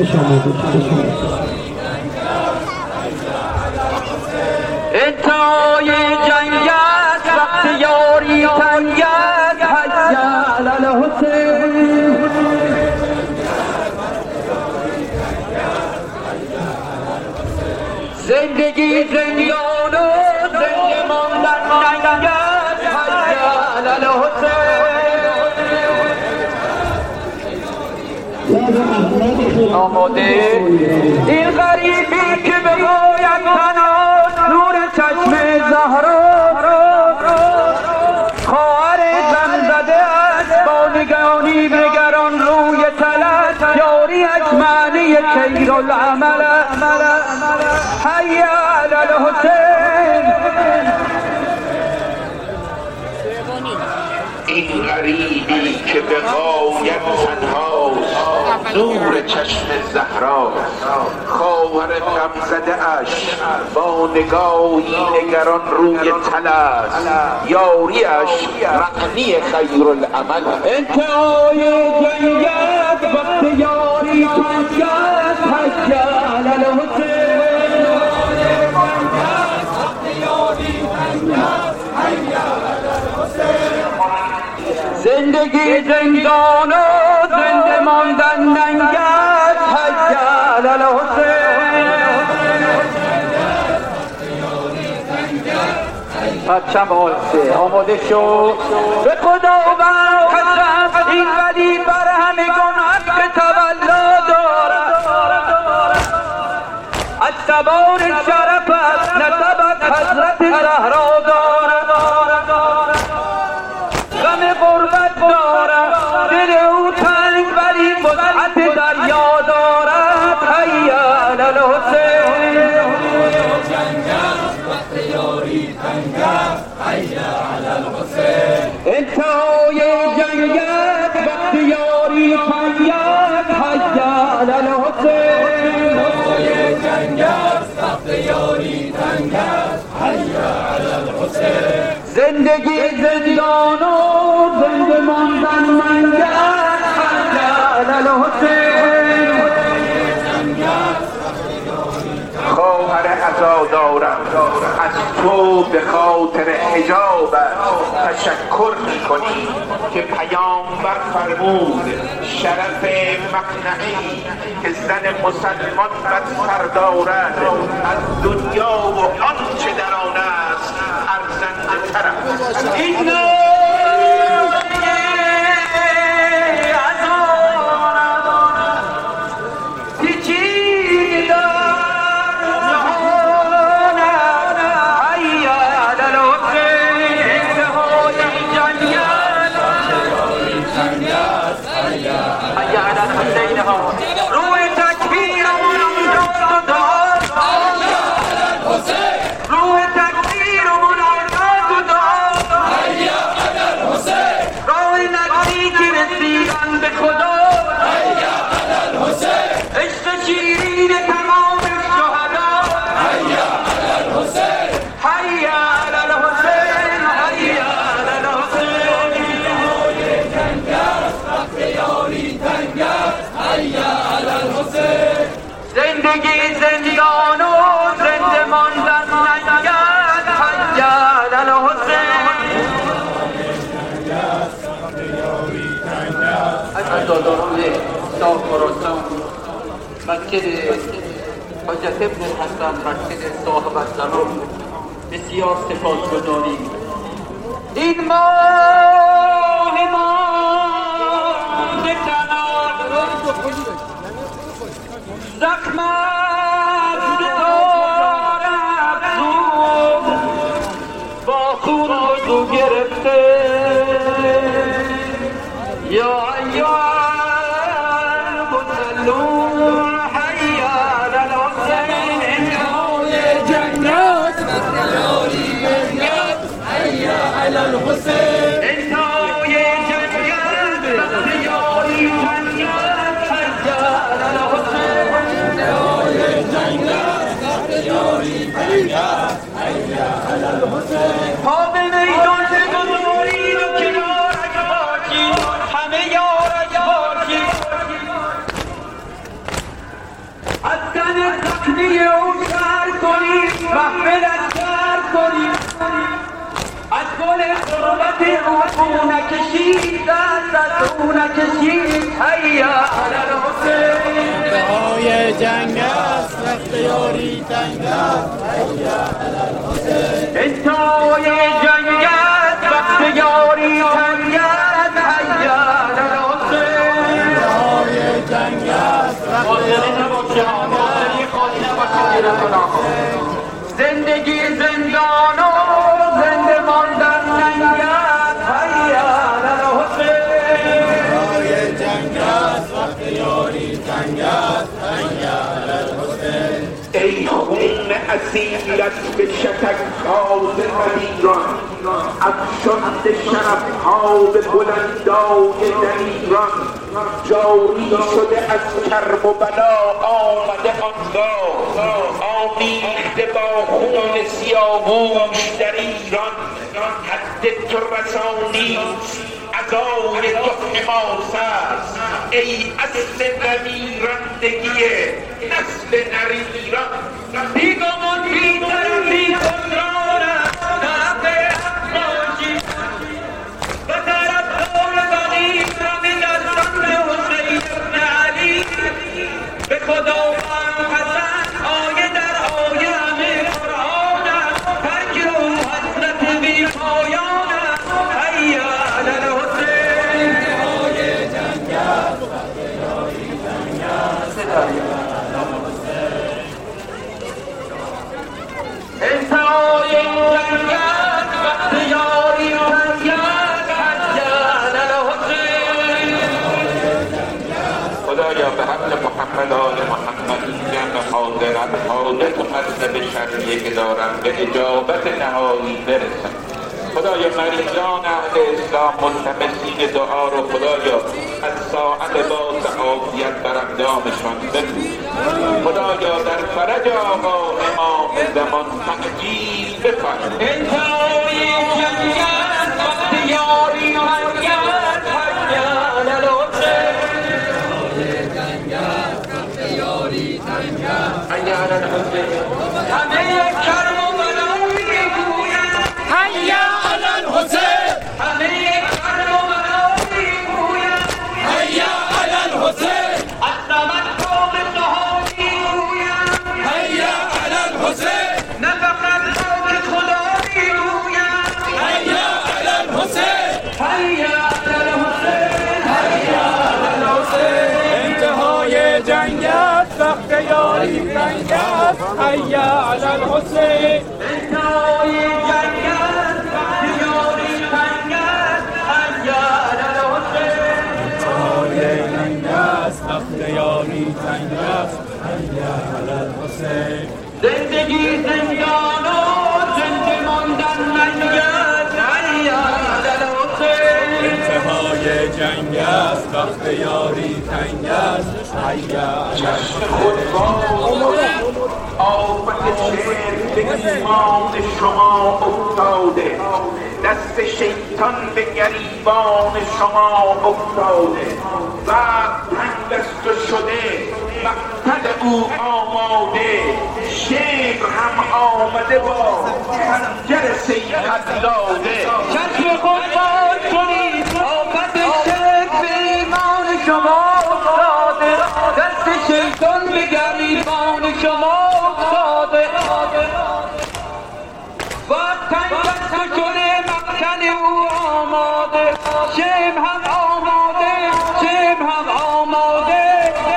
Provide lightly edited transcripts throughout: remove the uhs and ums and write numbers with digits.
انتهای جنگ است وقت یاری تنگ است حی علی الحسین زندگی زندان و زنده ماندن ننگ است حی علی الحسین آماده این غریبی که بباید تنها نور چشم زهرا خواهر زن زده است با نگانی بگران روی تلت یاریش معنی خیر العمل حی علی الحسین این غریبی که به غایت تنهاست نور چشم زهرا خواهر غمزده اش با نگاهی نگران روی تلست یاریش معنی خیر العمل انتهای جنگت وقت یاری تنگت حی علی الحسین زندگی زندان و زنده ماندن ننگت حی علی الحسین بچم آماده شو به خدا و قسم این ولی بر همگان حق تولا دارد از سوار شرفت نسبت حضرت زهرا دارد غم غربت دارد دل او تنگ ولی وسعت دریا دارد حی علی الحسین انتهای جنگت وقت یاری تنگت حی علی الحسین زندگی زندان و زنده ماندن منگت حی علی الحسین خواهر عزادارم از تو به خاطر حجابت تشکر میکنی که پیامبر فرمود شرف مقنعی که زن مسلمان بر سر دارد از دنیا و آنچه در آن است ارزنده تر است زندگی زندان و زنده ماندن ننگت حی علی الحسین عزاداران صاف و رسان مسجد حجت ابن حسن مسجد صاحب الزمان بسیار سپاسگزاریم این ماه زخمت دارد زود با خون وضو گرفته یا ایها المصلون حی علی الحسین انتهای جنگت حی علی الحسین انتهای جنگت یاری تنگت حی علی الحسین پا به میدان بگذارید و کنارک باشید همه یارک باشید تکمیه او سر کنید محفل از سر کنید از گل قربت او نکشید دست از او نکشید هیا علی الحسین انتهای جنگ است وقت یاری تنگ است هیا علی الحسین انتهای جنگ است وقت یاری تنگ است هیا علی الحسین انتهای جنگ است زندگی زندان و زنده ماندن ننگ است هیا علی الحسین انتهای جنگ است وقت یاری تنگ است هیا علی الحسین ای خون اسیرت به شتک تاز ایران افشانده شرفها به بلندای دلیران جاری شده از کرب و بلا آمده آنگاه آمیخته با خون سیاووش در ایران حد تو رسانیست عزای تو حماس است ای اصل نمیرندگی نسل نریران بیگمان بی‌طرفی حکمرانم طرف حق باشی و طرفدار غنیمت دستان حسین بن علی به خداوند حسن آیه در آیه همه قرآنم ترک او حضرت بی پایانم هیا علی الحسین انتهای جنگ است وقت یاری تنگ است انتهای جنگ است وقت یاری تنگ است هیا علی الحسین خدایا به حق محمد آل محمد جمع حاضرت حالت و مطلب شرعیه که دارم به اجابت نهایی برسم خدایا مریضان اهل اسلام ملتمسین دعا رو خدایا از ساعت باز عافیت بر اقدامشان بفرست خدایا در فرج آقا امام زمان تکجیل بفرما انتهای جنگ است وقت یاری تنگ است هیا علی الحسین جنگ است وقت یاری تنگ است هیا علی الحسین همه کرم و بلا میگویند هیا علی الحسین همه کرم و بلا میگویند هیا علی الحسین از تمکن سها میگویند هیا علی الحسین نه فقط خاک خدا میگویند هیا علی الحسین هیا علی الحسین هیا علی الحسین انتهای جنگ است وقت یاری تنگ است هیا علی الحسین انتهای جنگ است وقت یاری تنگ است هیا علی الحسین انتهای جنگ است وقت یاری تنگ است هیا علی الحسین زندگی زندان و زنده ماندن ننگ است هیا علی الحسین انتهای جنگ است وقت یاری تنگ است هیا علی چشم خود آفت شعر به ایمان شما افتاده دست شیطان به گریبان شما افتاده و تنگ است و شده مقتل او آماده شبر هم آمده با خنجر سیحت داده چشم خود باز کنید آفت شرک به ایمان شما افتاده دست شیطان به گریبان شما افتاده و تنگ است و شده مقتل او آماده شبر هم آماده شبر هم آماده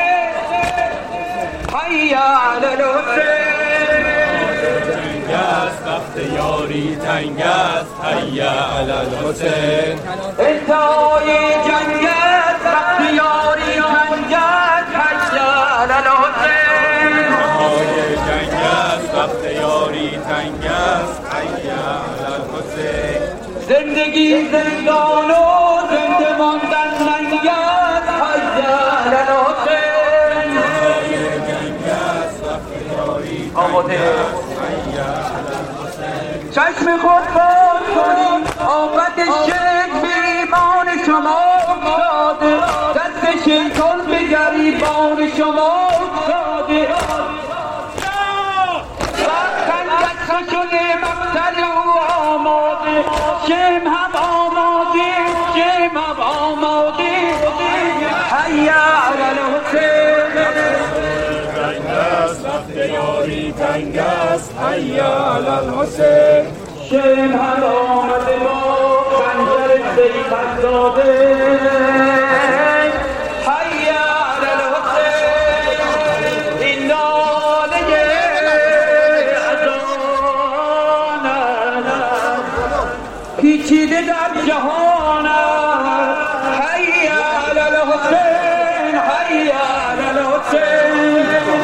هیا علی الحسین جنگ است وقت یاری تنگ است هیا علی الحسین انتهای جنگ است وقت یاری تنگ است هیا علی الحسین انتهای جنگ است وقت یاری تنگ است هیا علی الحسین زندگی زندان و زنده ماندن ننگ است هیا علی الحسین انتهای جنگ است وقت یاری آماده هیا علی الحسین چشم خود باز کنید آفت شرک به ایمان شما افتاده دست شیطان به گریبان شما افتاده حی علی الحسین تنگ است وقت یاری تنگ است حی علی الحسین شم هم آمده با خنجر سیفت زاده حی علی الحسین این ناله اذان پیچیده در جهان حی علی الحسین حی علی الحسین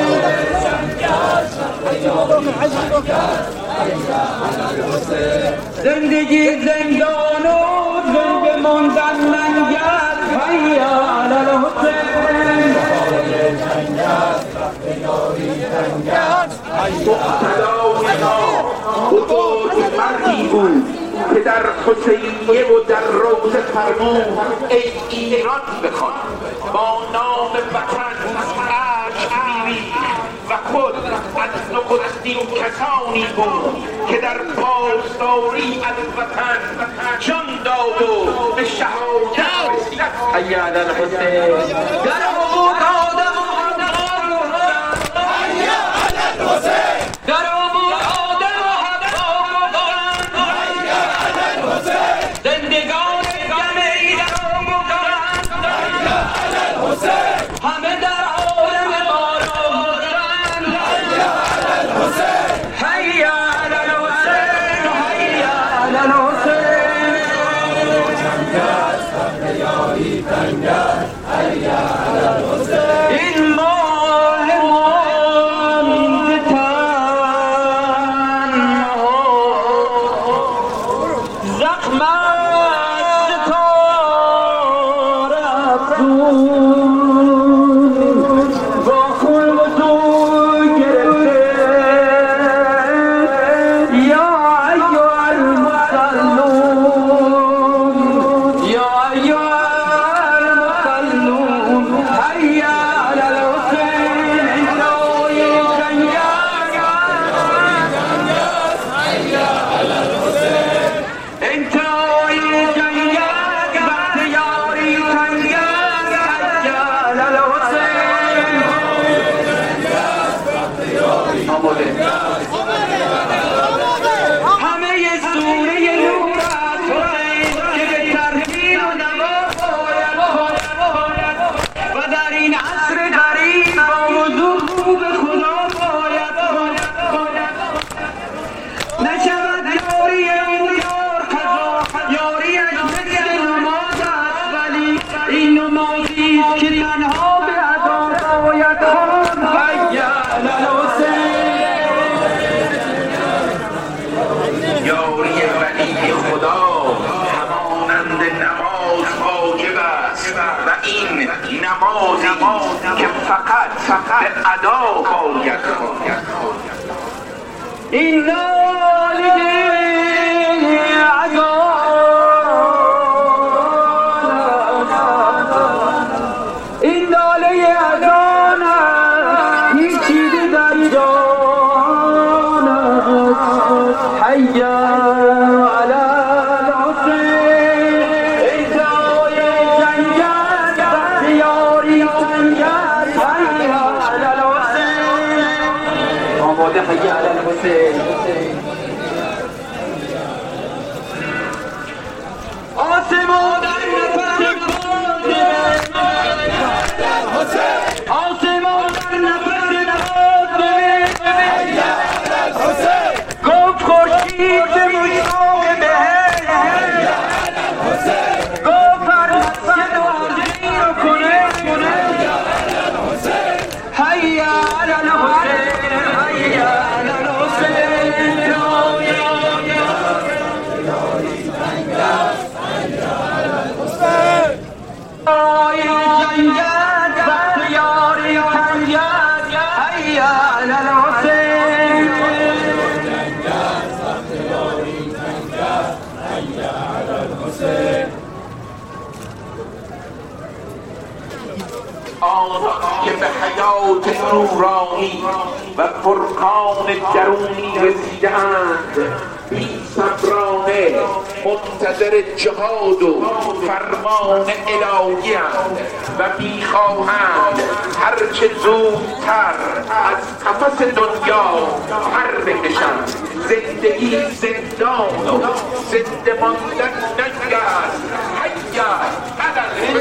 زندگی زندان و زنده ماندن ننگت حی علی الحسین مقتدای ما بزرگ مردی بود که در حسینیه و در روضه فرمود ای ایران بخوان با نام وطن اشک می‌ریخت و خود از نخستین کسانی بود که در پاسداری از وطن جان داد و به شهادت رسید. حی علی الحسین در آمود آدم و حوا حی علی الحسین در آمود آدم و حوا حی علی الحسین زندگان همه ای در آمودند حی علی الحسین همه در عالم باران حی علی الحسین حی علی الحسین حی علی الحسین این ماه مانده تنها زخم از ستاره افزون با خون بزرگ گرفته یا ایها المصلون یا ایها المصلون حی علی الحسین انتهای جنگل انتهای جنگل وقت یاری تنگل حی علی الحسین همه سوره نور است که به ترتیب و نوا باید و در این عصر غریب با وضوح خوب خدا باید نشود یاری اون یار قضا یاریش مثل نماز است ولی این نمازی است که تنها به ادا باید خواند حی علی الحسین یاری ولی خدا همانند نماز واجب است و این نمازی که فقط به ادا باید خواند. این ناله اذان این ناله اذان پیچیده در جان حی علی الحسین انتهای جنگل وقت یاری تنگل حی علی الحسین آماده حی علی الحسین آسمان در نفس باده آسمان در نفس باده گفت خورشید به مشتاق بهشت گفت هر مسجد و حاضری رو کنه حی علی الحسین حی علی الحسین جنگل وقت یاری تنگل حی علی الحسین آنها که به حیات نورانی و فرقان درونی رسیدند بی صبرانه منتظر جهاد و فرمان الهی اند و میخواهند هرچه زودتر از قفس دنیا پر بکشند. زندگی زندان و زنده ماندن ننگست. حیا علی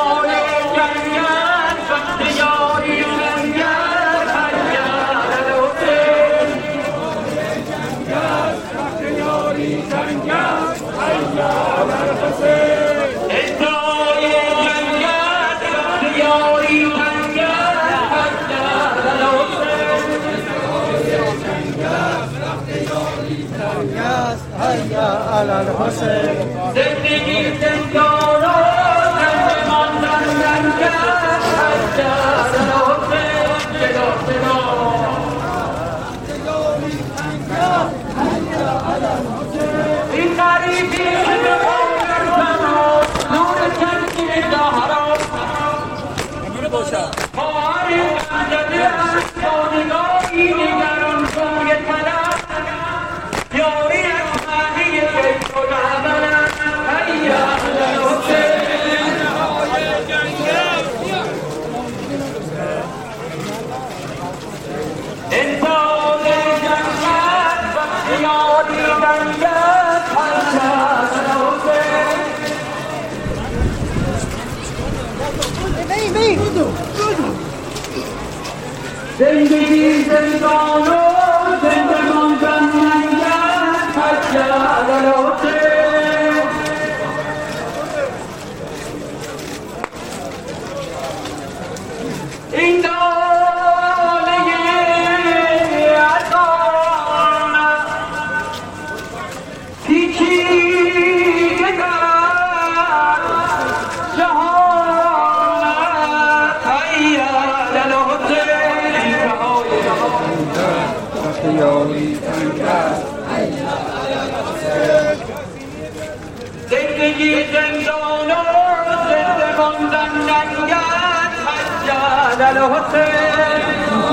الحسین. زندگی زندان و زنده ماندن ننگست. حیا علی الحسین. جلو جلو این غریبی که بودن نور چشم زهرا ماهی زنده است با نگاهی نگران سوی طلب یاری از معنی فکر و عملم. حیا علی الحسین. انسان جنگت وقتی یاری دنگت. حیا علی الحسین. زندگی زندان و زنده ماندن ننگست. حیا علی الحسین. این دانه عطان پیچیده در جهانت. حیا علی الحسین. زندگی زندان و زنده ماندن ننگست. حیا علی الحسین.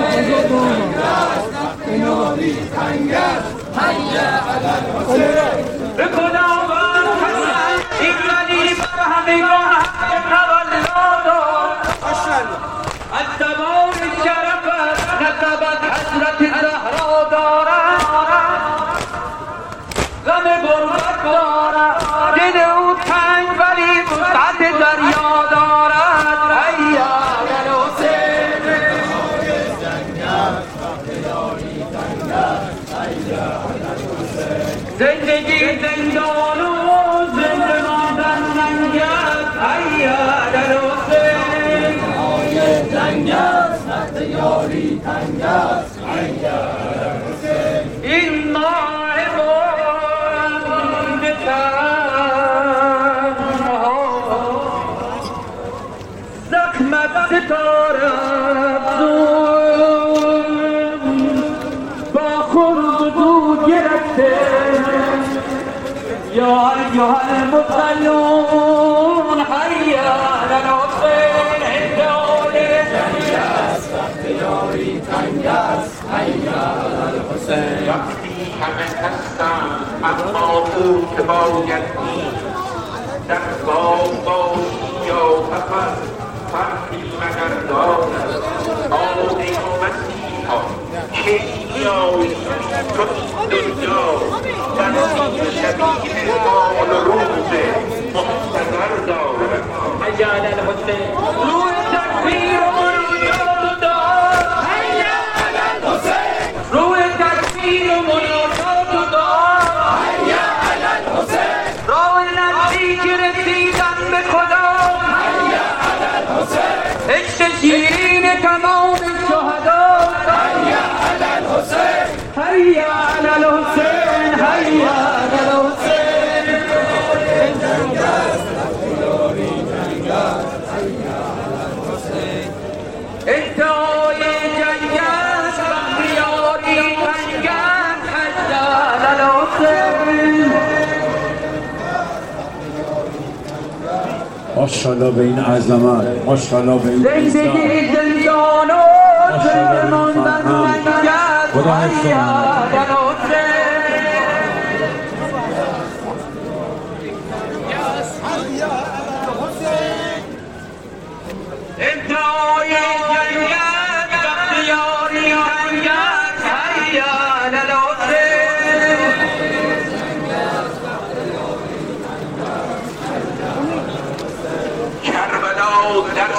به خداوند قسم این ولی بر همگان حق تولا داد. از زمان شرفت نسبت حضرت زهرا دارد. غم غربت دارد دل او تنگ ولی وسعت دریا دارد. حیا علی الحسین. زندگی زندان و زنده ماندن ننگست. حیا علی الحسین. جنگست وقت یاری تنگست. حیا علی الحسین. این ماه بانده تنها زخمت ستاره افزون با خرد و دود گرفته. یا ایها المبتلون. حیا علی الحسین. وقتی همه هستم اما او که باید نیست. در باغ باشی یا سفر فرقی مگر دارد. آمده و مسیحا کی میایی تو این دنیا بسی شبیه مال و روز منتظر دارد. حیا علی الحسین. روح تکبیر و مناجات دار. حیا علی الحسین. روح تکبیر و مناجات دار. حیا علی الحسین. راه نزدیک رسیدن به خدا. حیا علی الحسین. عشق شیرین تمام شهدا. حیا علی الحسین. حیا علی الحسین. حیا علی الحسین. انتهای جنگ است وقتی یاری تنگست. حیا علی الحسین. ماشاءالله به این عظمت، ماشاءالله به این زندگی زندان و زنده ماندن ننگست. خدا حیا علی الحسین.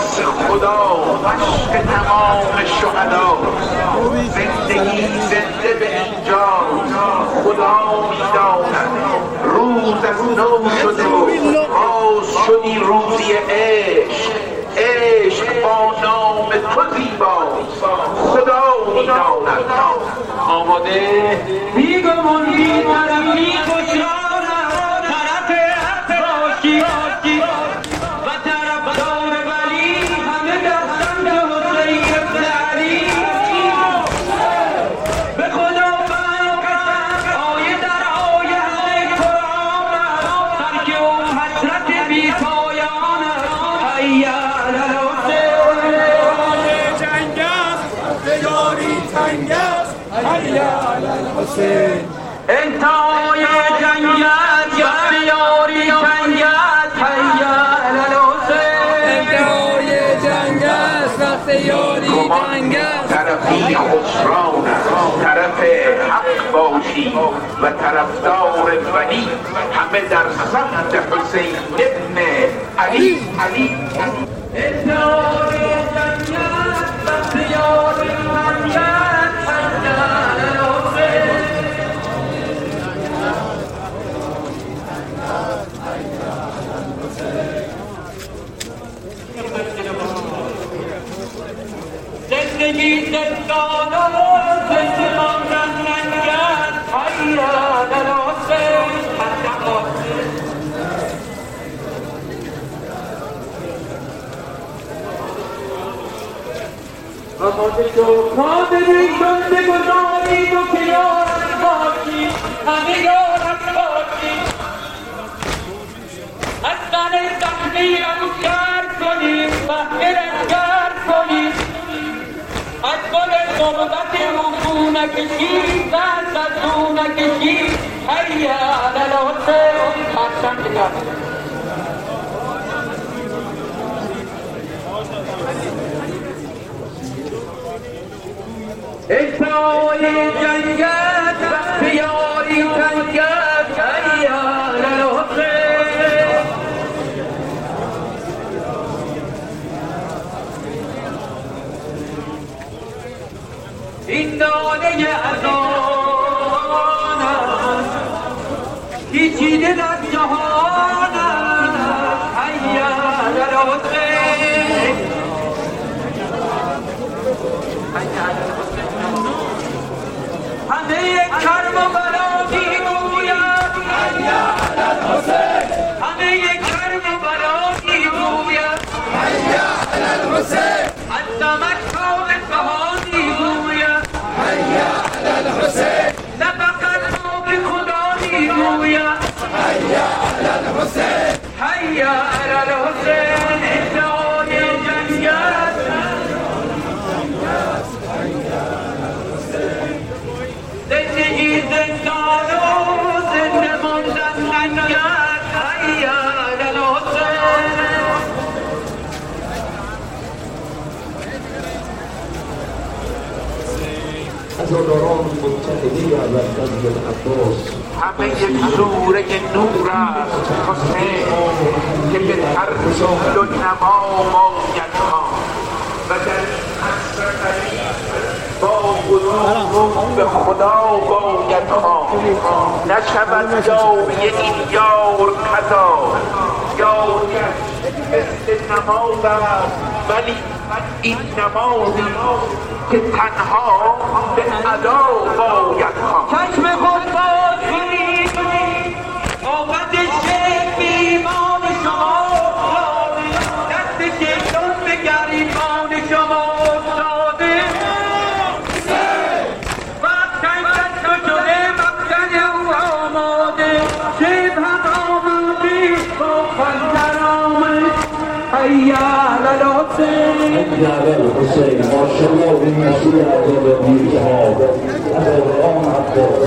قدس خدا مشق تمام شهدا زندگی زنده به اینجا خدا میداند روز از نو شده و باز شدی روزی عشق عشق با نام تو زیباست خدا میداند آماده بیگمان بی‌طرفی خوشرانم طرف حق باشی و طرفدار ولی همه دستند حسین ابن علی به خدا قسم آیه در آیه قرآن ترک او حسرت بی پایان حی علی الحسین جنگ است یاری تنگ است حی علی الحسین انتهای جنگت یا بیاری جنگت حی علی الحسین انتهای جنگ است وقت یاری تنگ است طرفی خسران است طرف حق باشی و طرفدار ولی همه در صف حسین ابن علی انتهای جنگت و بیاری جنگت حی علی الحسین زندگی زندان و زنده ماندن ننگت حی علی الحسین آماده شو قادری شده گذاری تو که یارت باشی همه یارت باشی از تن زخمیرم کرد کنیم محکرم کرد کنیم از گل غربت رو نکشید دست از رو نکشید حی علی الحسین حسن بگرد انتهای جنگت وقت یاری تنگت حی علی الحسین این ناله اذان است پیچیده در جهان است حی علی الحسین همه کرم و بلا میگوید حی علی الحسین همه کرم و بلا میگوید حی علی الحسین از نمک تا اصفهان میگوید حی علی الحسین نه فقط ما به خدا میگوید حی علی الحسین حی علی الحسین انتهای جنگت زندگی زندان و زنده ماندن ننگت حی علی الحسین عزاداران متحدی عبدالقادر عباس همه یک سوره نور است حسین که به ترتیل و نما باید خواند و در عصر قریب با قلوب به خدا باید خواند نشود جای این یار قضا یاریش مثل نماز است ولی این نمازی که تنها به ادا باید خواند چشم خود باز کنید آفت شیخ ایمان شما افتاده دست شیطان به گریبان شما افتاده وقتن دست شده وقتن او آماده شیب هم آماده با خنجر آمد حی علی الحسین حی علی الحسین ماشاءالله این مسئول عذاب میرزا عزاداران عباس